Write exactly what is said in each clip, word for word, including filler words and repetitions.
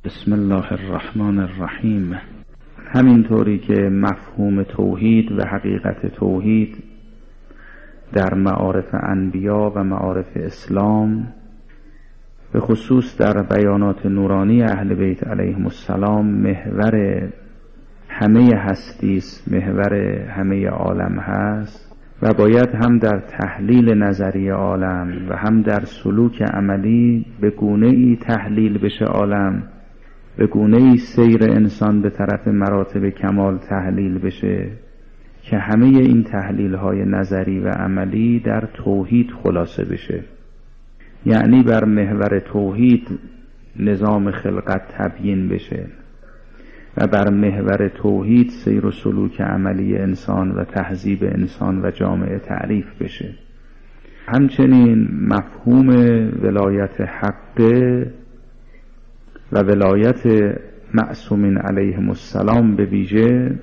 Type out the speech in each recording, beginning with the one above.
بسم الله الرحمن الرحیم. همینطوری که مفهوم توحید و حقیقت توحید در معارف انبیا و معارف اسلام، به خصوص در بیانات نورانی اهل بیت علیهم السلام، محور همه هستی است، محور همه عالم هست و باید هم در تحلیل نظری عالم و هم در سلوک عملی به گونه‌ای تحلیل بشه عالم، به گونه‌ای سیر انسان به طرف مراتب کمال تحلیل بشه که همه این تحلیل‌های نظری و عملی در توحید خلاصه بشه. یعنی بر محور توحید نظام خلقت تبیین بشه و بر محور توحید سیر و سلوک عملی انسان و تهذیب انسان و جامعه تعریف بشه. همچنین مفهوم ولایت حقه و ولایت معصومین علیهم السلام به ویژه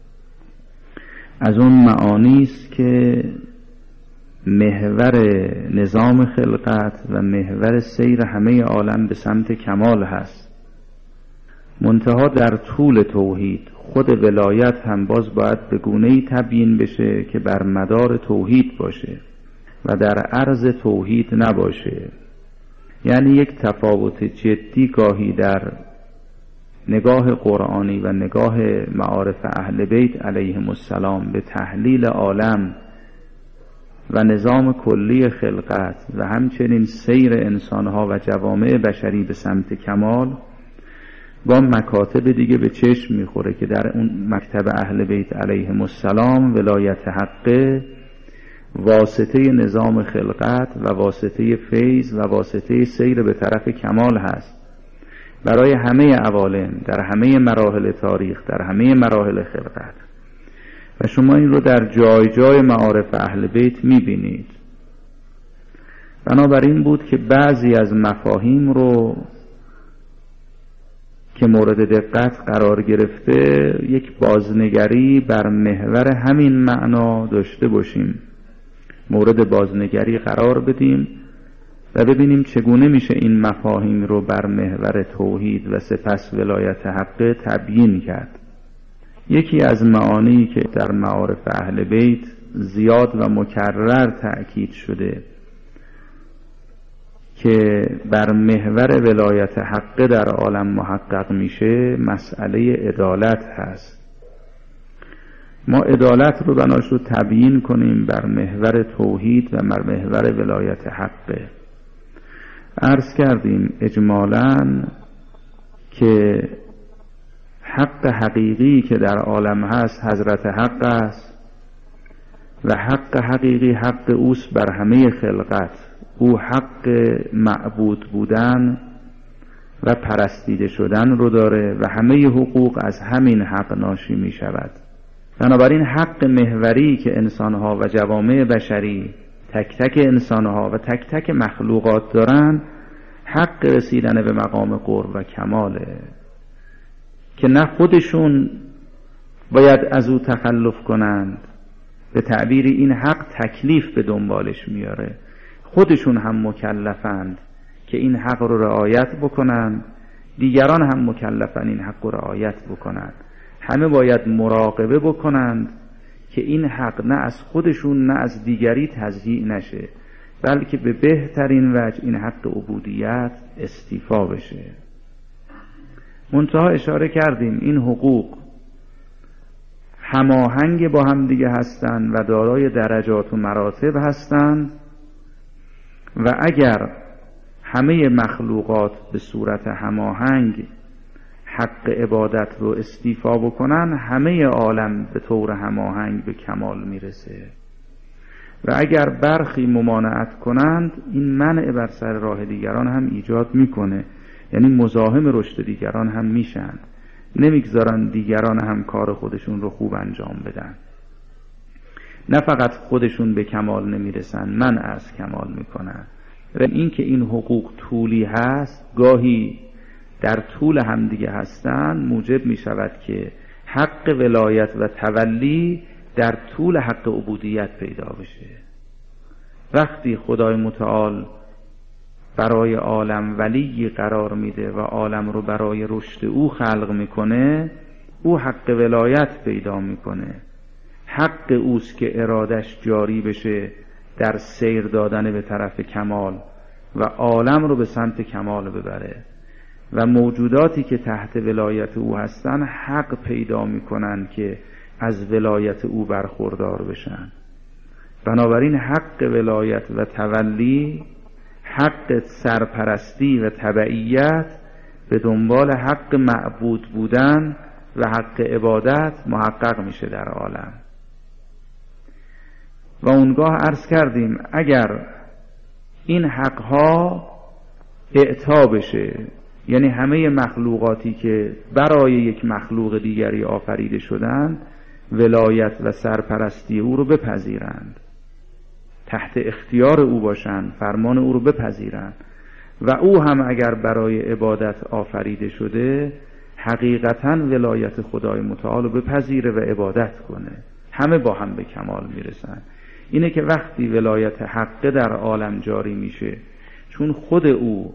از اون معانی است که محور نظام خلقت و محور سیر همه عالم به سمت کمال هست. منتها در طول توحید خود ولایت هم باز باید به گونه‌ای تبیین بشه که بر مدار توحید باشه و در عرض توحید نباشه. یعنی یک تفاوت جدی گاهی در نگاه قرآنی و نگاه معارف اهل بیت علیهم السلام به تحلیل عالم و نظام کلی خلقت و همچنین سیر انسانها و جوامع بشری به سمت کمال با مکاتب دیگه به چشم میخوره که در اون مکتب اهل بیت علیهم السلام ولایت حقه واسطه نظام خلقت و واسطه فیض و واسطه سیر به طرف کمال هست برای همه عوالم در همه مراحل تاریخ، در همه مراحل خلقت. و شما این رو در جای جای معارف اهل بیت میبینید. بنابراین بود که بعضی از مفاهیم رو که مورد دقت قرار گرفته یک بازنگری بر محور همین معنا داشته باشیم، مورد بازنگری قرار بدیم و ببینیم چگونه میشه این مفاهیم رو بر محور توحید و سپس ولایت حقه تبیین کرد. یکی از معانی که در معارف اهل بیت زیاد و مکرر تأکید شده که بر محور ولایت حقه در عالم محقق میشه مسئله عدالت هست. ما عدالت رو بناش رو تبیین کنیم بر محور توحید و بر محور ولایت حقه. عرض کردیم اجمالاً که حق حقیقی که در عالم هست حضرت حق است و حق حقیقی حق اوست بر همه خلقت. او حق معبود بودن و پرستیده شدن رو داره و همه حقوق از همین حق ناشی می شود. بنابراین حق محوری که انسانها و جوامع بشری تک تک انسانها و تک تک مخلوقات دارن حق رسیدن به مقام قرب و کماله که نه خودشون باید از او تخلف کنند، به تعبیری این حق تکلیف به دنبالش میاره، خودشون هم مکلفند که این حق رو رعایت بکنند، دیگران هم مکلفن این حق رو رعایت بکنند. همه باید مراقبه بکنند که این حق نه از خودشون نه از دیگری تضییع نشه، بلکه به بهترین وجه این حق عبودیت استیفا بشه. منتها اشاره کردیم این حقوق هماهنگ با هم دیگه هستند و دارای درجات و مراتب هستند و اگر همه مخلوقات به صورت هماهنگ حق عبادت رو استیفا بکنن همه عالم به طور هماهنگ به کمال میرسه و اگر برخی ممانعت کنند این منع بر سر راه دیگران هم ایجاد میکنه، یعنی مزاحم رشد دیگران هم میشن، نمیگذارن دیگران هم کار خودشون رو خوب انجام بدن. نه فقط خودشون به کمال نمیرسن، منع از کمال میکنن. و این که این حقوق طولی هست، گاهی در طول هم دیگه هستن، موجب میشود که حق ولایت و تولی در طول حق عبودیت پیدا بشه. وقتی خدای متعال برای عالم ولی قرار میده و عالم رو برای رشد او خلق میکنه، او حق ولایت پیدا میکنه. حق اوست که ارادش جاری بشه در سیر دادن به طرف کمال و عالم رو به سمت کمال ببره و موجوداتی که تحت ولایت او هستن حق پیدا میکنن که از ولایت او برخوردار بشن. بنابراین حق ولایت و تولی، حق سرپرستی و تبعیت به دنبال حق معبود بودن و حق عبادت محقق میشه در عالم. و اونگاه عرض کردیم اگر این حقها اعطا بشه، یعنی همه مخلوقاتی که برای یک مخلوق دیگری آفریده شدند ولایت و سرپرستی او رو بپذیرند، تحت اختیار او باشند، فرمان او رو بپذیرند و او هم اگر برای عبادت آفریده شده حقیقتاً ولایت خدای متعال رو بپذیره و عبادت کنه، همه با هم به کمال میرسن. اینه که وقتی ولایت حق در عالم جاری میشه، چون خود او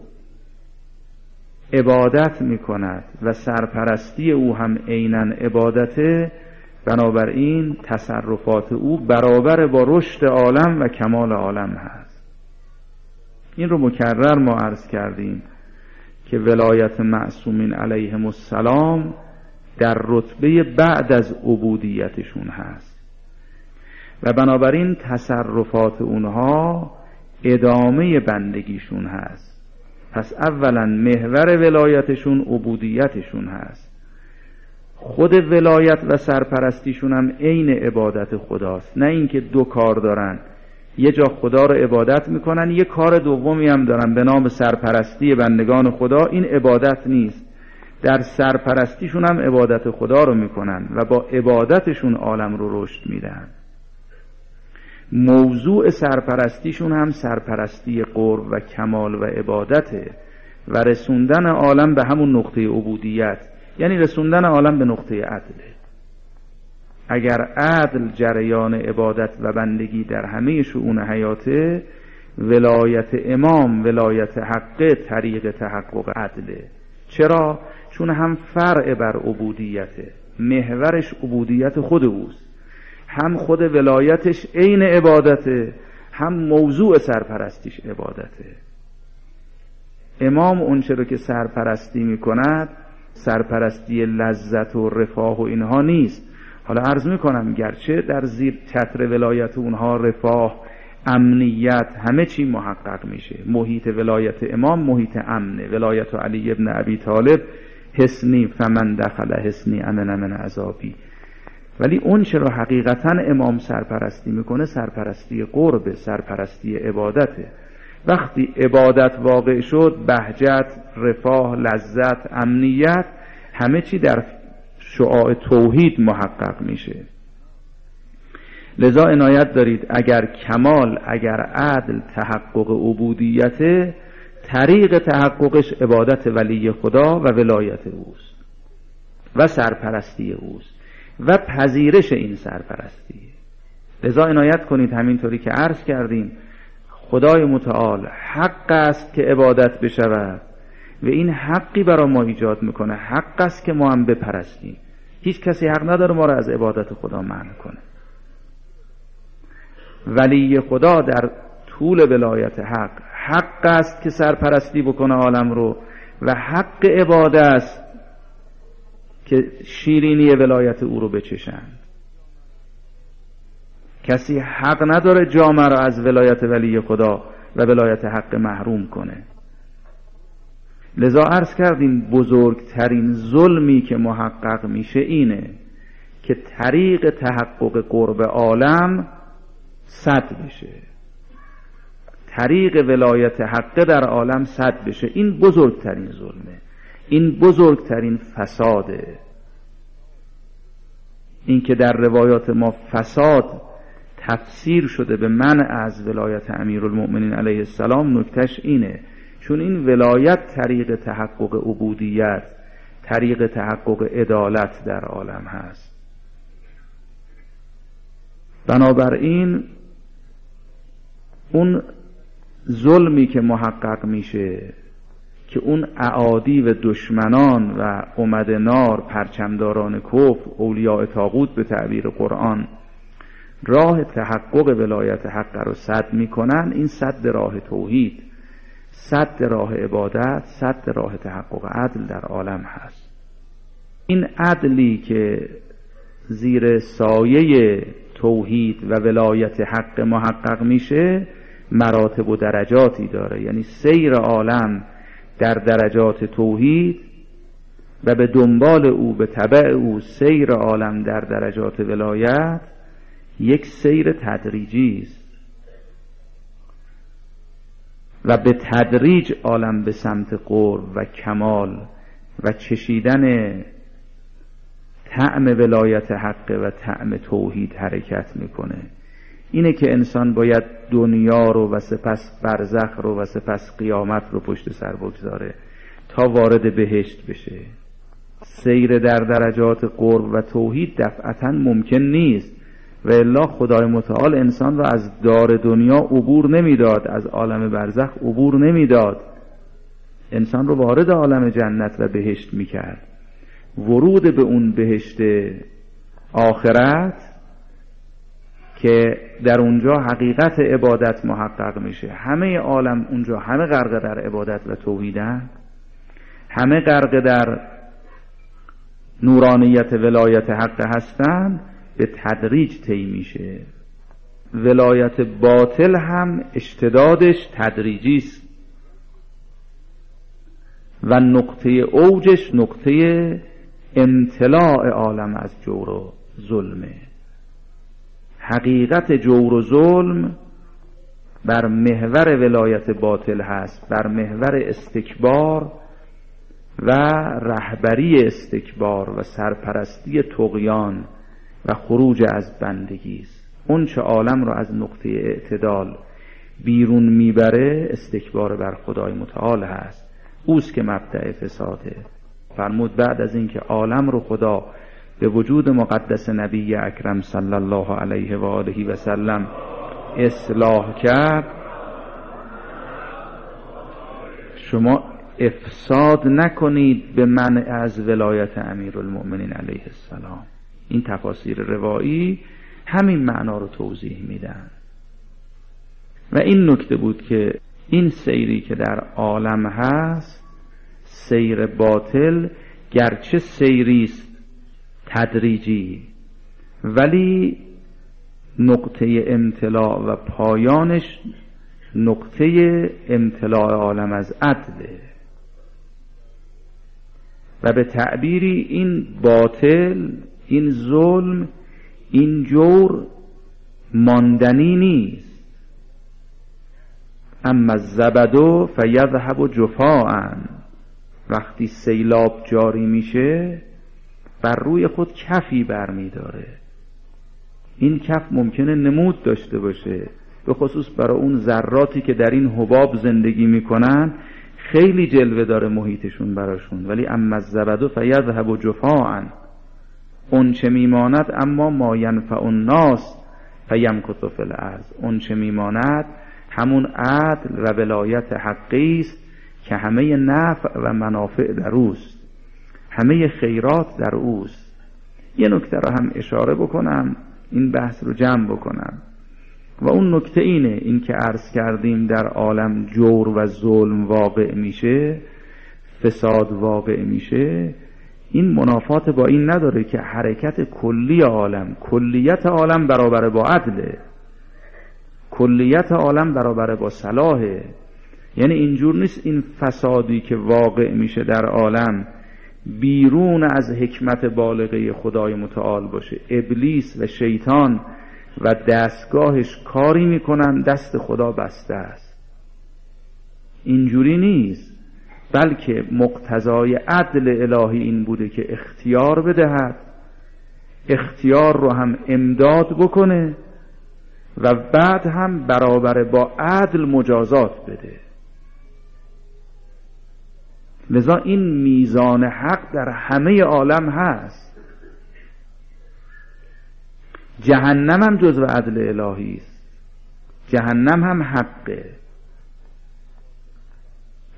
عبادت میکند و سرپرستی او هم عیناً عبادته، بنابراین تصرفات او برابر با رشد عالم و کمال عالم هست. این رو مکرر ما عرض کردیم که ولایت معصومین علیهم السلام در رتبه بعد از عبودیتشون هست و بنابراین تصرفات اونها ادامه بندگیشون هست. پس اولا محور ولایتشون عبودیتشون هست، خود ولایت و سرپرستیشون هم عین عبادت خداست، نه اینکه دو کار دارن، یه جا خدا رو عبادت میکنن یه کار دومی هم دارن به نام سرپرستی بندگان خدا، این عبادت نیست. در سرپرستیشون هم عبادت خدا رو میکنن و با عبادتشون عالم رو رشد میدن. موضوع سرپرستیشون هم سرپرستی قرب و کمال و عبادته و رسوندن عالم به همون نقطه عبودیت، یعنی رسوندن عالم به نقطه عدله. اگر عدل جریان عبادت و بندگی در همه شؤون حیاته، ولایت امام ولایت حقه طریق تحقق عدله. چرا؟ چون هم فرع بر عبودیته، محورش عبودیت خود اوست، هم خود ولایتش عین عبادته، هم موضوع سرپرستیش عبادته. امام اونچه رو که سرپرستی میکند سرپرستی لذت و رفاه و اینها نیست. حالا عرض میکنم گرچه در زیر چتر ولایت اونها رفاه، امنیت، همه چی محقق میشه. محیط ولایت امام محیط امنه. ولایت علی ابن ابی طالب حسنی فمن دخل حسنی امن من عذابی. ولی اون چرا حقیقتا امام سرپرستی میکنه سرپرستی قرب، سرپرستی عبادته. وقتی عبادت واقع شد بهجت، رفاه، لذت، امنیت، همه چی در شعاع توحید محقق میشه. لذا عنایت دارید اگر کمال، اگر عدل تحقق عبودیت، طریق تحققش عبادت ولی خدا و ولایت اوست و سرپرستی اوست و پذیرش این سرپرستی. لذا عنایت کنید همینطوری که عرض کردیم خدای متعال حق است که عبادت بشود و این حقی برای ما ایجاد میکنه، حق است که ما هم بپرستیم. هیچ کسی حق نداره ما را از عبادت خدا منع کنه. ولی خدا در طول ولایت حق حق است که سرپرستی بکنه عالم رو و حق عبادت است که شیرینی ولایت او رو بچشند. کسی حق نداره جامعه را از ولایت ولی خدا و ولایت حق محروم کنه. لذا عرض کردیم بزرگترین ظلمی که محقق میشه اینه که طریق تحقق قرب عالم سد بشه، طریق ولایت حق در عالم سد بشه. این بزرگترین ظلمه، این بزرگترین فساده. این که در روایات ما فساد تفسیر شده به منع از ولایت امیرالمؤمنین علیه السلام، نکتهش اینه چون این ولایت طریق تحقق عبودیت، طریق تحقق عدالت در عالم هست. بنابراین اون ظلمی که محقق میشه که اون اعادی و دشمنان و امد نار، پرچمداران کفر، اولیاء طاغوت به تعبیر قرآن راه تحقق ولایت حق رو سد میکنن، این سد راه توحید، سد راه عبادت، سد راه تحقق عدل در عالم هست. این عدلی که زیر سایه توحید و ولایت حق محقق میشه مراتب و درجاتی داره، یعنی سیر عالم در درجات توحید و به دنبال او به تبع او سیر عالم در درجات ولایت یک سیر تدریجی است و به تدریج عالم به سمت قرب و کمال و چشیدن طعم ولایت حق و طعم توحید حرکت میکنه. اینه که انسان باید دنیا رو و سپس برزخ رو و سپس قیامت رو پشت سر بگذاره تا وارد بهشت بشه. سیر در درجات قرب و توحید دفعتا ممکن نیست و الا خدای متعال انسان رو از دار دنیا عبور نمیداد، از عالم برزخ عبور نمیداد، انسان رو وارد عالم جنت و بهشت میکرد. ورود به اون بهشت آخرت که در اونجا حقیقت عبادت محقق میشه، همه عالم اونجا همه غرق در عبادت و توحیدن، همه غرق در نورانیت ولایت حق هستن، به تدریج طی میشه. ولایت باطل هم اشتدادش تدریجی است و نقطه اوجش نقطه امتلاع عالم از جور و ظلمه. حقیقت جور و ظلم بر محور ولایت باطل هست، بر محور استکبار و رهبری استکبار و سرپرستی طغیان و خروج از بندگی است. اون چه عالم رو از نقطه اعتدال بیرون میبره استکبار بر خدای متعال هست، اوست که مبدأ فساده. فرمود بعد از اینکه عالم رو خدا به وجود مقدس نبی اکرم صلی الله علیه و آله و سلم اصلاح کرد، شما افساد نکنید به منع از ولایت امیرالمؤمنین علیه السلام. این تفاسیر روایی همین معنا رو توضیح میدن و این نکته بود که این سیری که در عالم هست، سیر باطل، گرچه سیریست تدریجی ولی نقطه امتلاع و پایانش نقطه امتلاع عالم از عدله و به تعبیری این باطل، این ظلم، این جور ماندنی نیست. اما الزبد فیذهب جفاء، وقتی سیلاب جاری میشه بر روی خود کفی برمی داره. این کف ممکنه نمود داشته باشه، به خصوص برای اون ذراتی که در این حباب زندگی میکنن خیلی جلوه داره محیطشون براشون، ولی اما الزبد فیذهب جفاء، اون چه میماند اما ما ینفع الناس فیمکث فی الارض، اون چه میماند همون عدل و ولایت حقی است که همه نفع و منافع در اوست، همه خیرات در اوست. یه نکته رو هم اشاره بکنم، این بحث رو جمع بکنم و اون نکته اینه، این که عرض کردیم در عالم جور و ظلم واقع میشه، فساد واقع میشه، این منافات با این نداره که حرکت کلی عالم، کلیت عالم برابر با عدله، کلیت عالم برابر با صلاحه. یعنی اینجور نیست این فسادی که واقع میشه در عالم بیرون از حکمت بالغه خدای متعال باشه، ابلیس و شیطان و دستگاهش کاری میکنن دست خدا بسته است. اینجوری نیست، بلکه مقتضای عدل الهی این بوده که اختیار بدهد، اختیار رو هم امداد بکنه و بعد هم برابر با عدل مجازات بده. لذا این میزان حق در همه عالم هست. جهنم هم جزو عدل الهی است، جهنم هم حقه،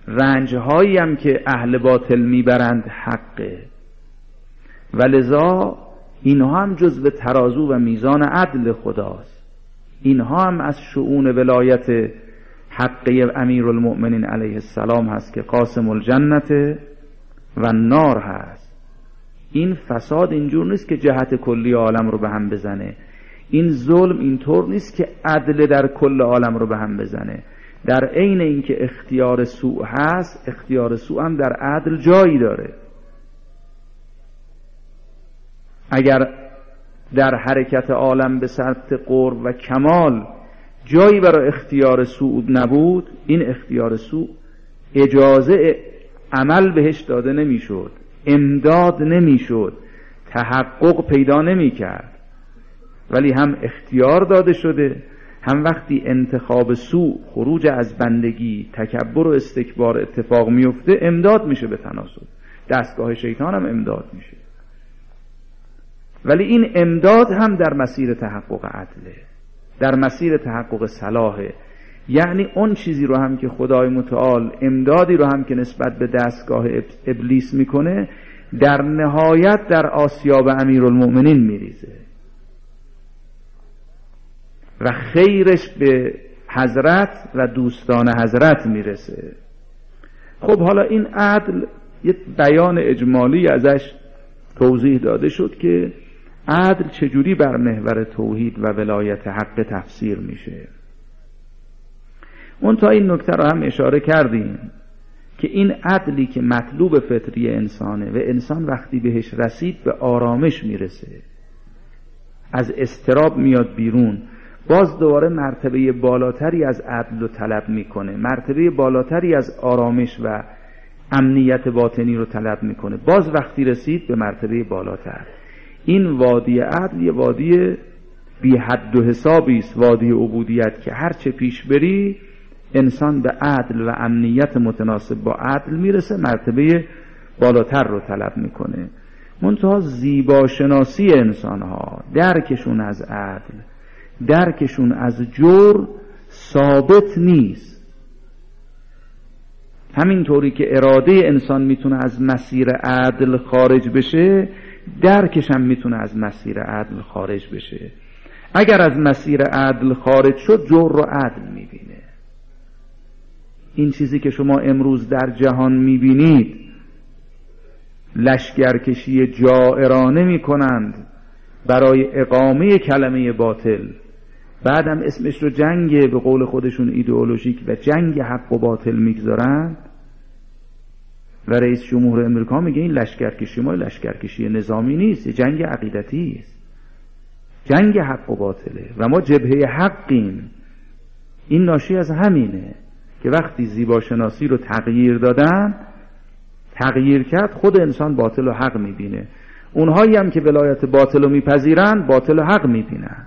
رنجهایی هم که اهل باطل میبرند حقه، و لذا اینها هم جزو ترازو و میزان عدل خداست. اینها هم از شؤون ولایت حقه امیرالمؤمنین علیه السلام هست که قاسم الجنت و نار هست. این فساد اینجور نیست که جهت کلی عالم رو به هم بزنه، این ظلم اینطور نیست که عدل در کل عالم رو به هم بزنه. در عین اینکه اختیار سوء هست، اختیار سوء هم در عدل جایی داره. اگر در حرکت عالم به سمت قرب و کمال جایی برای اختیار سوء نبود، این اختیار سوء اجازه عمل بهش داده نمیشد، امداد نمیشد، تحقق پیدا نمیکرد. ولی هم اختیار داده شده، هم وقتی انتخاب سوء، خروج از بندگی، تکبر و استکبار اتفاق میفته، امداد میشه به تناسب. دستگاه شیطان هم امداد میشه، ولی این امداد هم در مسیر تحقق عدله، در مسیر تحقق صلاحه. یعنی اون چیزی رو هم که خدای متعال امدادی رو هم که نسبت به دستگاه ابلیس میکنه، در نهایت در آسیاب امیرالمؤمنین میریزه و خیرش به حضرت و دوستان حضرت میرسه. خب حالا این عدل یه بیان اجمالی ازش توضیح داده شد که عدل چجوری بر محور توحید و ولایت حق تفسیر میشه. اون تا این نکته رو هم اشاره کردیم که این عدلی که مطلوب فطری انسانه و انسان وقتی بهش رسید به آرامش میرسه، از اضطراب میاد بیرون، باز دوباره مرتبه بالاتری از عدل رو طلب میکنه، مرتبه بالاتری از آرامش و امنیت باطنی رو طلب میکنه، باز وقتی رسید به مرتبه بالاتر. این وادی عدل یه وادی بی حد و حسابی است، وادی عبودیت که هر چه پیش بری انسان به عدل و امنیت متناسب با عدل میرسه، مرتبه بالاتر رو طلب میکنه. منتها زیباشناسی انسان ها، درکشون از عدل، درکشون از جور ثابت نیست. همینطوری که اراده انسان میتونه از مسیر عدل خارج بشه، درکش هم میتونه از مسیر عدل خارج بشه. اگر از مسیر عدل خارج شد، جور رو عدل میبینه. این چیزی که شما امروز در جهان میبینید، لشکرکشی جائرانه میکنند برای اقامه کلمه باطل، بعدم اسمش رو جنگ به قول خودشون ایدئولوژیک و جنگ حق و باطل میگذارند. و رئیس جمهور امریکا میگه این لشکرکشی ما لشکرکشی نظامی نیست، یه جنگ عقیدتی است، جنگ حق و باطله و ما جبهه حقیم. این ناشی از همینه که وقتی زیباشناسی رو تغییر دادن، تغییر کرد، خود انسان باطل و حق میبینه. اونهایی هم که ولایت باطل رو میپذیرن، باطل و حق میبینن،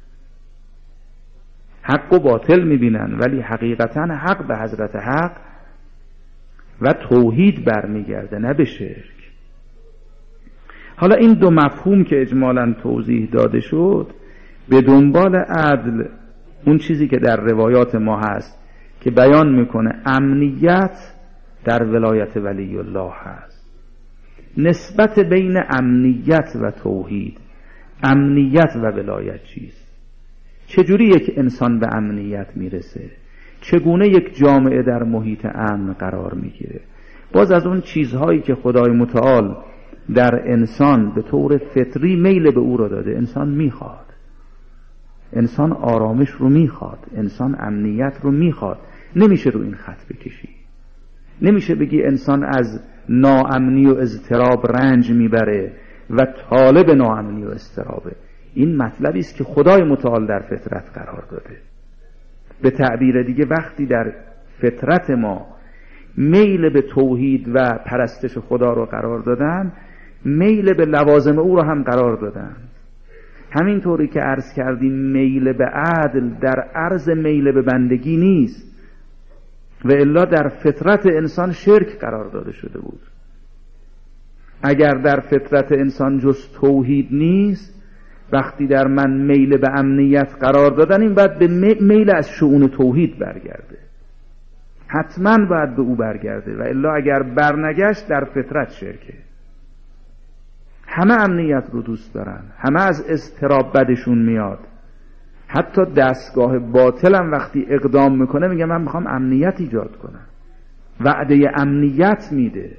حق و باطل میبینن، ولی حقیقتا حق به حضرت حق و توحید برمیگرده، نه به شرک. حالا این دو مفهوم که اجمالاً توضیح داده شد، به دنبال عدل اون چیزی که در روایات ما هست که بیان میکنه امنیت در ولایت ولی الله هست. نسبت بین امنیت و توحید، امنیت و ولایت چیست؟ چجوری یک انسان به امنیت میرسه؟ چگونه یک جامعه در محیط امن قرار میگیره؟ باز از اون چیزهایی که خدای متعال در انسان به طور فطری میل به او را داده. انسان میخواد، انسان آرامش رو میخواد، انسان امنیت رو میخواد. نمیشه رو این خط بکشی، نمیشه بگی انسان از ناامنی و اضطراب رنج میبره و طالب ناامنی و اضطرابه. این مطلبی است که خدای متعال در فطرت قرار داده. به تعبیر دیگه وقتی در فطرت ما میل به توحید و پرستش خدا رو قرار دادن، میل به لوازم او رو هم قرار دادن. همینطوری که عرض کردیم میل به عدل در عرض میل به بندگی نیست، و الا در فطرت انسان شرک قرار داده شده بود. اگر در فطرت انسان جز توحید نیست، وقتی در من میل به امنیت قرار دادن، این بعد به میل از شؤون توحید برگرده. حتما باید به او برگرده و الا اگر برنگشت در فطرت شرکه. همه امنیت رو دوست دارن، همه از اضطراب بدشون میاد. حتی دستگاه باطلم وقتی اقدام میکنه میگه من میخوام امنیت ایجاد کنم، وعده امنیت میده،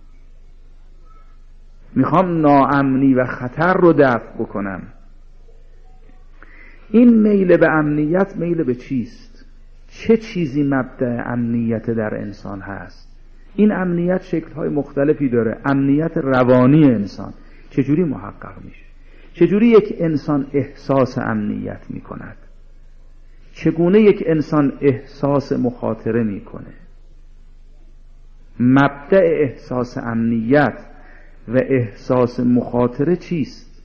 میخوام ناامنی و خطر رو دفع بکنم. این میل به امنیت میل به چیست؟ چه چیزی مبدأ امنیت در انسان هست؟ این امنیت شکل‌های مختلفی داره. امنیت روانی انسان چجوری محقق میشه؟ چجوری یک انسان احساس امنیت میکند؟ چگونه یک انسان احساس مخاطره میکنه؟ مبدأ احساس امنیت و احساس مخاطره چیست؟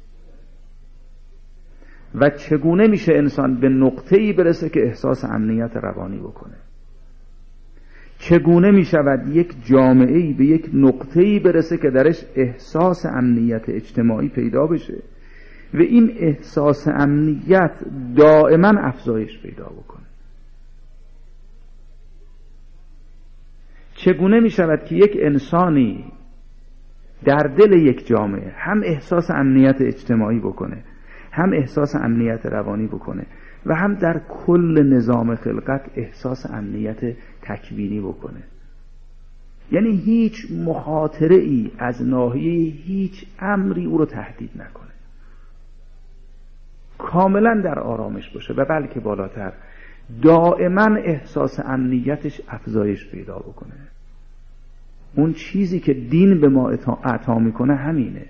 و چگونه میشه انسان به نقطه‌ای برسه که احساس امنیت روانی بکنه؟ چگونه میشود یک جامعه‌ای به یک نقطه‌ای برسه که درش احساس امنیت اجتماعی پیدا بشه و این احساس امنیت دائما افزایش پیدا بکنه؟ چگونه میشود که یک انسانی در دل یک جامعه هم احساس امنیت اجتماعی بکنه، هم احساس امنیت روانی بکنه و هم در کل نظام خلقت احساس امنیت تکوینی بکنه؟ یعنی هیچ مخاطره ای از ناحیه هیچ امری او رو تهدید نکنه، کاملا در آرامش باشه و بلکه بالاتر دائما احساس امنیتش افزایش پیدا بکنه. اون چیزی که دین به ما عطا میکنه همینه،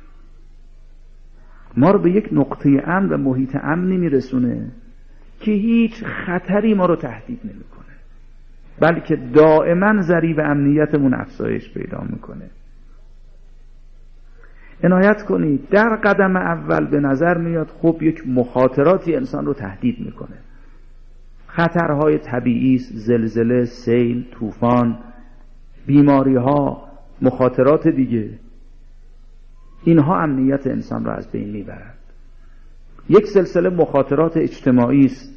ما رو به یک نقطه امن و محیط امنی میرسونه که هیچ خطری ما رو تهدید نمیکنه، بلکه دائما ضریب امنیتمون افزایش پیدا میکنه. عنایت کنید در قدم اول به نظر میاد خب یک مخاطراتی انسان رو تهدید میکنه، خطرهای طبیعی، زلزله، سیل، طوفان، بیماری ها، مخاطرات دیگه، اینها امنیت انسان را از بین میبرند. یک سلسله مخاطرات اجتماعی است،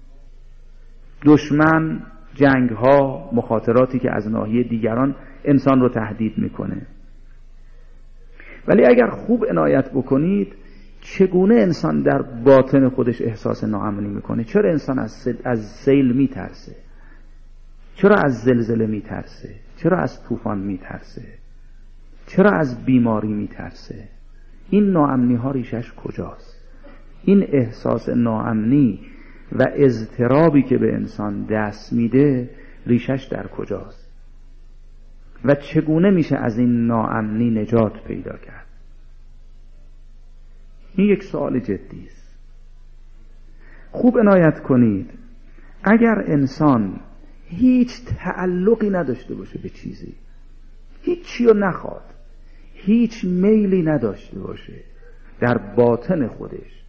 دشمن، جنگ ها، مخاطراتی که از ناحیه دیگران انسان رو تهدید میکنه. ولی اگر خوب عنایت بکنید چگونه انسان در باطن خودش احساس ناامنی میکنه؟ چرا انسان از از سیل میترسه؟ چرا از زلزله میترسه؟ چرا از طوفان میترسه؟ چرا از بیماری میترسه؟ این ناامنی ها ریشش کجاست؟ این احساس ناامنی و اضطرابی که به انسان دست میده ریشش در کجاست؟ و چگونه میشه از این ناامنی نجات پیدا کرد؟ این یک سوال جدی است. خوب عنایت کنید اگر انسان هیچ تعلقی نداشته باشه به چیزی، هیچ چی رو نخواد، هیچ میلی نداشته باشه در باطن خودش،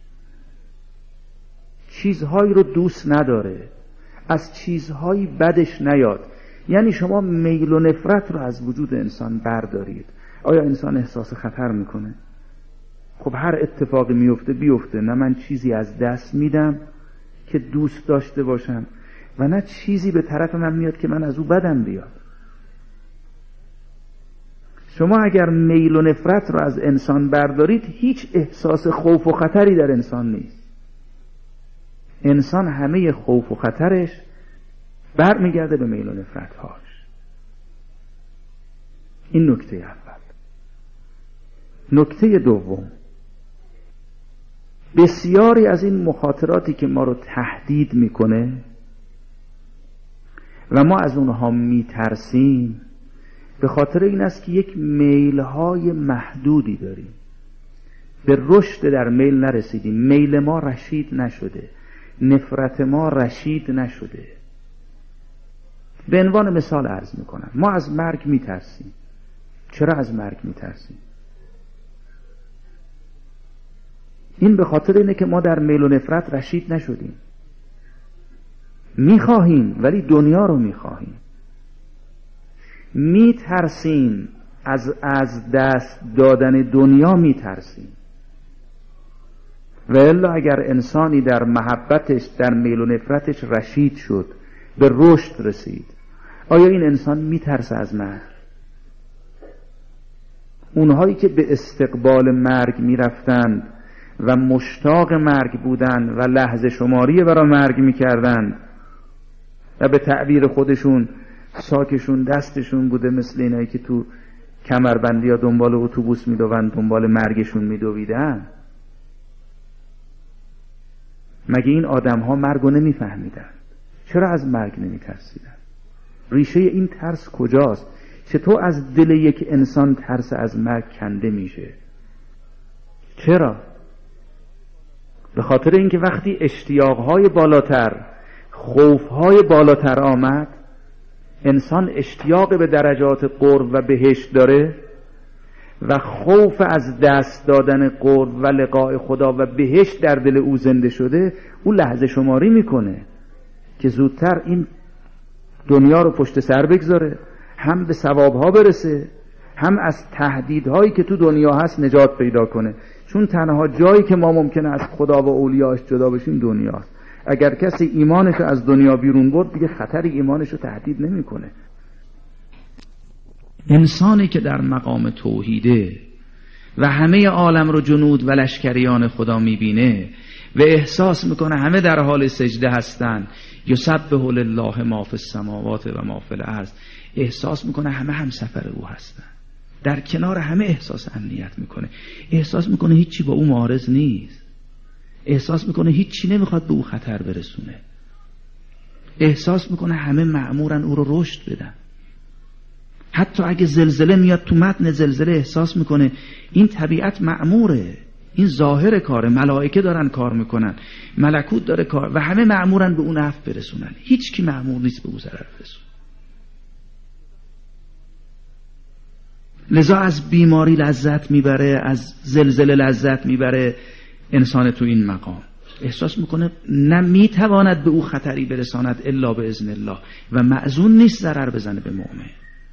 چیزهایی رو دوست نداره، از چیزهایی بدش نیاد، یعنی شما میل و نفرت رو از وجود انسان بردارید، آیا انسان احساس خطر میکنه؟ خب هر اتفاقی میفته بیفته، نه من چیزی از دست میدم که دوست داشته باشم و نه چیزی به طرف من میاد که من از او بدم بیاد. شما اگر میل و نفرت رو از انسان بردارید هیچ احساس خوف و خطری در انسان نیست. انسان همه خوف و خطرش برمیگرده به میل و نفرت هاش. این نکته اول. نکته دوم، بسیاری از این مخاطراتی که ما رو تهدید میکنه و ما از اونها میترسیم به خاطر این است که یک میلهای محدودی داریم، به رشد در میل نرسیدیم، میل ما رشید نشده، نفرت ما رشید نشده. به عنوان مثال عرض میکنم، ما از مرگ میترسیم. چرا از مرگ میترسیم؟ این به خاطر اینه که ما در میل و نفرت رشید نشدیم. میخواهیم ولی دنیا رو میخواهیم. میترسیم، از از دست دادن دنیا میترسیم. و الا اگر انسانی در محبتش، در میل و نفرتش رشید شد، به رشد رسید، آیا این انسان میترسه از مرگ؟ اونهایی که به استقبال مرگ میرفتند و مشتاق مرگ بودند و لحظه شماری برای مرگ میکردند و به تعبیر خودشون ساکشون دستشون بوده، مثل اینایی که تو کمربندی یا دنبال اتوبوس میدوند دنبال مرگشون میدویدن، مگه این آدم ها مرگو نمیفهمیدن؟ چرا از مرگ نمیترسیدن؟ ریشه این ترس کجاست؟ چطور از دل یک انسان ترس از مرگ کنده میشه؟ چرا؟ به خاطر اینکه وقتی اشتیاقهای بالاتر، خوفهای بالاتر آمد، انسان اشتیاق به درجات قرب و بهشت داره و خوف از دست دادن قرب و لقاء خدا و بهشت در دل او زنده شده، او لحظه شماری میکنه که زودتر این دنیا رو پشت سر بگذاره، هم به ثوابها برسه، هم از تهدیدهایی که تو دنیا هست نجات پیدا کنه. چون تنها جایی که ما ممکنه از خدا و اولیاش جدا بشیم دنیاست. اگر کسی ایمانش رو از دنیا بیرون برد دیگه خطری ایمانش رو تهدید نمیکنه. انسانی که در مقام توحیده و همه عالم رو جنود و لشکریان خدا میبینه و احساس میکنه همه در حال سجده هستن، یسبح لله ما فی السماوات و ما فی الارض، احساس میکنه همه همسفر او هستن، در کنار همه احساس امنیت میکنه، احساس میکنه هیچی با او معارض نیست، احساس میکنه هیچی نمیخواد به او خطر برسونه، احساس میکنه همه مأمورن او رو رشد بدن. حتی اگه زلزله میاد تو متن زلزله احساس میکنه این طبیعت مأموره، این ظاهر کاره، ملائکه دارن کار میکنن، ملکوت داره کار و همه مأمورن به اون نفع برسونن، هیچ کی مأمور نیست به او ضرر برسونه. لذا از بیماری لذت میبره، از زلزله لذت میبره انسان تو این مقام، احساس میکنه نه میتواند به او خطری برساند الا به اذن الله و مأذون نیست ضرر بزنه به مؤمن.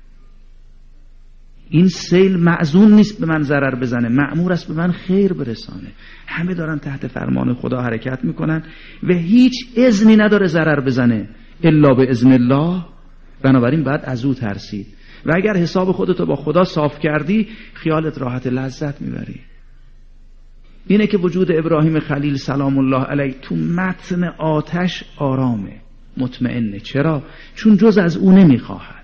این سیل مأذون نیست به من ضرر بزنه، مأمور است به من خیر برسانه. همه دارن تحت فرمان خدا حرکت میکنن و هیچ اذنی نداره ضرر بزنه الا به اذن الله. بنابراین بعد از او ترسید و اگر حساب خودتو با خدا صاف کردی خیالت راحت، لذت میبری. اینه که وجود ابراهیم خلیل سلام الله علیه تو متن آتش آرامه، مطمئنه. چرا؟ چون جز از او نمیخواهد.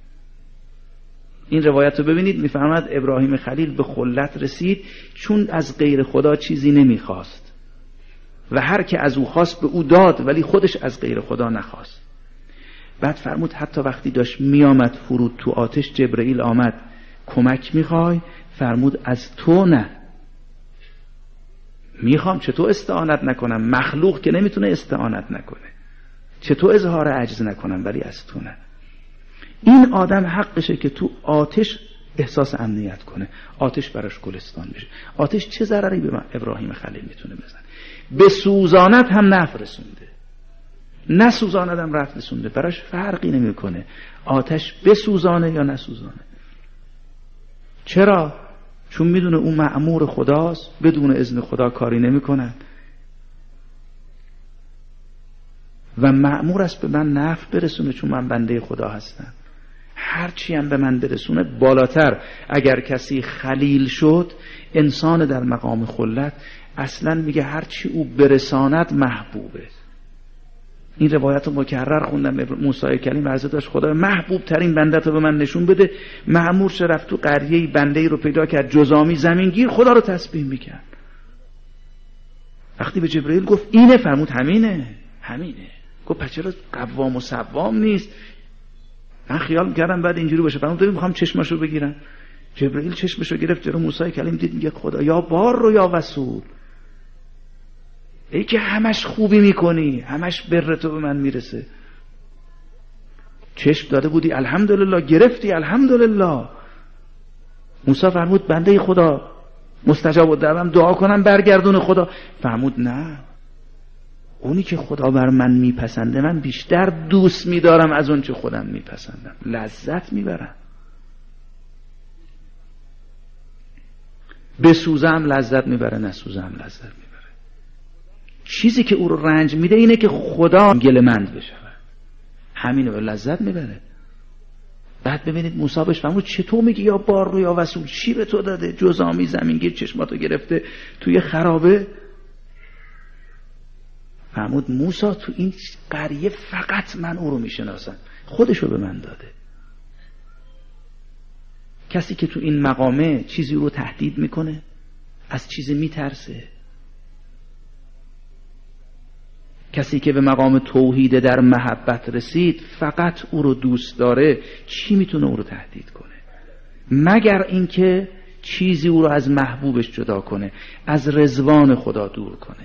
این روایت رو ببینید، میفهمد ابراهیم خلیل به خلت رسید چون از غیر خدا چیزی نمیخواست و هر که از او خواست به او داد، ولی خودش از غیر خدا نخواست. بعد فرمود حتی وقتی داشت میامد فرود تو آتش، جبرئیل آمد کمک میخوای؟ فرمود از تو نه، میخوام چطور استعانت نکنم؟ مخلوق که نمیتونه استعانت نکنه، چطور اظهار عجز نکنم؟ ولی از تو نه. این آدم حقشه که تو آتش احساس امنیت کنه، آتش براش گلستان بشه. آتش چه ضرری به ابراهیم خلیل میتونه بزنه؟ به سوزانت هم نفع رسونده، نه سوزانت هم رفت رسونده، براش فرقی نمیکنه آتش بسوزانه یا نسوزانه. چرا؟ چون میدونه اون مأمور خداست، بدون اذن خدا کاری نمیکنه و مأمور است به من نفع برسونه، چون من بنده خدا هستم. هرچی هم به من برسونه بالاتر. اگر کسی خلیل شد، انسان در مقام خلت، اصلا میگه هرچی او برساند محبوبه. این روایت رو مکرر خوندم. موسی کلیم عرضه داشت خدا محبوب ترین بنده تو به من نشون بده. مأمور شد رفت تو قریه بنده ای رو پیدا کرد جزامی زمینگیر، خدا رو تسبیح میکرد. وقتی به جبرئیل گفت اینه، فرمود همینه همینه. گفت پس چرا قوام و صوام نیست؟ من خیال میکردم بعد اینجوری باشه. فرمود ببین میخوام چشمشو بگیرم. جبرئیل چشمشو گرفت، جلو موسی کلیم دید، میگه خدا یا بار رو یا وسول، ای که همش خوبی میکنی، همش بر تو به من میرسه. چشم داده بودی الحمدلله، گرفتی الحمدلله. موسی فرمود بنده خدا مستجاب الدعوام، دعا کنم برگردون خدا. فرمود نه، اونی که خدا بر من میپسنده من بیشتر دوست میدارم از اون چه خودم میپسندم، لذت میبرم. بسوزم لذت میبره، نسوزم لذت میبره. چیزی که او رو رنج میده اینه که خدا گله‌مند بشه، همینه، لذت میبره. بعد ببینید موسی بهش فرمود چطور میگی یا بار رو یا وسول، چی به تو داده؟ جزامی زمینگیر چشماتو گرفته توی خرابه. فرمود موسی تو این قریه فقط من او رو میشناسم، خودشو به من داده. کسی که تو این مقامه چیزی رو تهدید میکنه، از چیزی میترسه. کسی که به مقام توحید در محبت رسید فقط او رو دوست داره، چی میتونه او رو تهدید کنه؟ مگر اینکه چیزی او رو از محبوبش جدا کنه، از رضوان خدا دور کنه،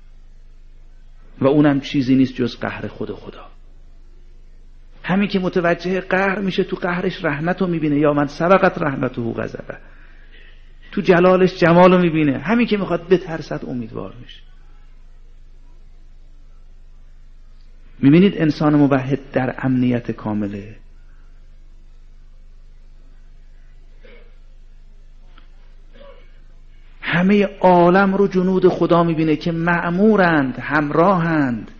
و اونم چیزی نیست جز قهر خود خدا. همین که متوجه قهر میشه، تو قهرش رحمت رو میبینه، یا من سبقت رحمته غضبه، تو جلالش جمال رو میبینه. همین که میخواد بترسد امیدوار میشه. میبینید انسان موحد در امنیت کامله. همه عالم رو جنود خدا میبینه که مأمورند، همراهند.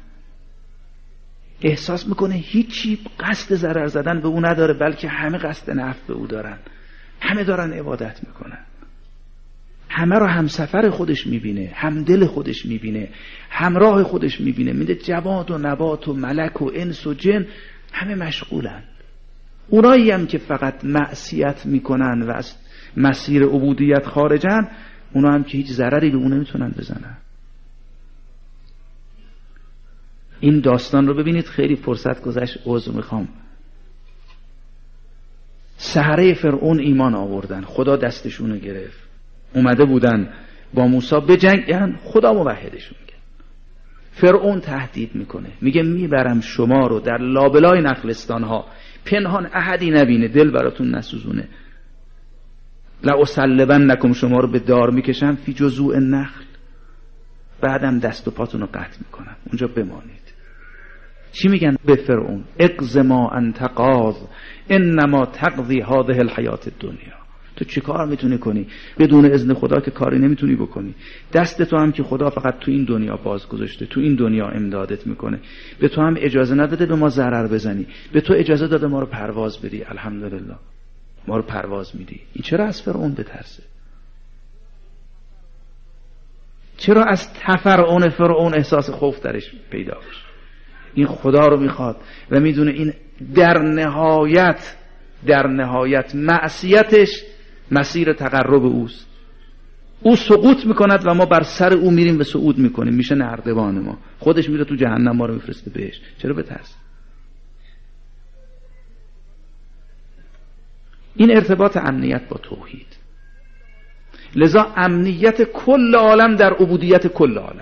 احساس میکنه هیچی قصد ضرر زدن به او نداره، بلکه همه قصد نفع به او دارن. همه دارن عبادت میکنن. همه رو همسفر خودش میبینه، همدل خودش میبینه، همراه خودش میبینه. میده جواد و نبات و ملک و انس و جن همه مشغولن. اونایی هم که فقط معصیت میکنن و از مسیر عبودیت خارجن، اونا هم که هیچ ضرری به اون نمیتونن بزنن. این داستان رو ببینید، خیلی فرصت گذشت، عذر میخوام. سحره فرعون ایمان آوردن، خدا دستشون رو گرفت، اومده بودن با موسی بجنگن، خدا موحدشون کرد. فرعون تهدید میکنه، میگه میبرم شما رو در لابلای نخلستان ها، پنهان احدی نبینه، دل براتون نسوزونه. لأصلبنکم، شما رو به دار میکشم، فی جذوع النخل، بعدم دست و پاتون رو قطع میکنم، اونجا بمانید. چی میگن به فرعون؟ اقض ما انت قاض انما تقضی هذه الحیات الدنیا. تو چی کار میتونی کنی؟ بدون اذن خدا که کاری نمیتونی بکنی. دست تو هم که خدا فقط تو این دنیا باز گذاشته، تو این دنیا امدادت میکنه. به تو هم اجازه نداده به ما ضرر بزنی، به تو اجازه داده ما رو پرواز بدی. الحمدلله ما رو پرواز میدی. این چرا از فرعون بترسه؟ چرا از تفرعون فرعون احساس خوف درش پیدا بشه؟ این خدا رو میخواد و میدونه این در نهایت در نهایت معصیتش مسیر تقرب اوست. او سقوط میکند و ما بر سر او میریم و صعود میکنیم، میشه نردبان ما. خودش میره تو جهنم، ما رو میفرسته بهش. چرا بترس؟ این ارتباط امنیت با توحید. لذا امنیت کل عالم در عبودیت کل عالمه.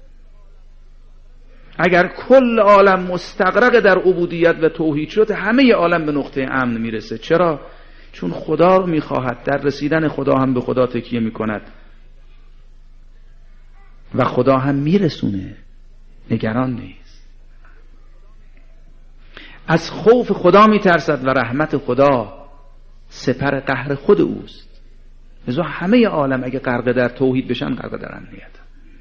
اگر کل عالم مستغرق در عبودیت و توحید شد، همه عالم به نقطه امن میرسه. چرا؟ چون خدا رو میخواهد، در رسیدن خدا هم به خدا تکیه میکند و خدا هم میرسونه، نگران نیست. از خوف خدا میترسد و رحمت خدا سپر قهر خود اوست. لذا همه عالم اگه غرق در توحید بشن، غرق در امنیت.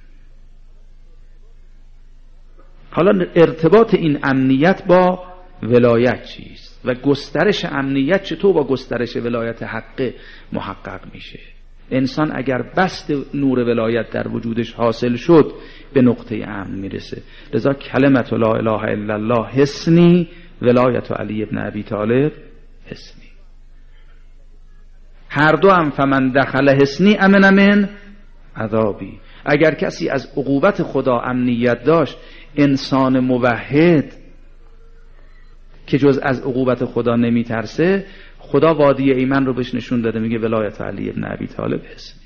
حالا ارتباط این امنیت با ولایت چیست و گسترش امنیت چطور با گسترش ولایت حق محقق میشه؟ انسان اگر بست نور ولایت در وجودش حاصل شد، به نقطه امن میرسه. لذا کلمت لا اله الا الله حسنی، ولایت علی ابن ابی طالب حسنی. هر دو هم فمن دخل حسنی امن من عذابی. اگر کسی از عقوبت خدا امنیت داشت، انسان موحد که جز از عقوبت خدا نمی ترسه، خدا وادی ایمن رو بهش نشون داده، میگه ولایت علی ابن ابی طالب حسن.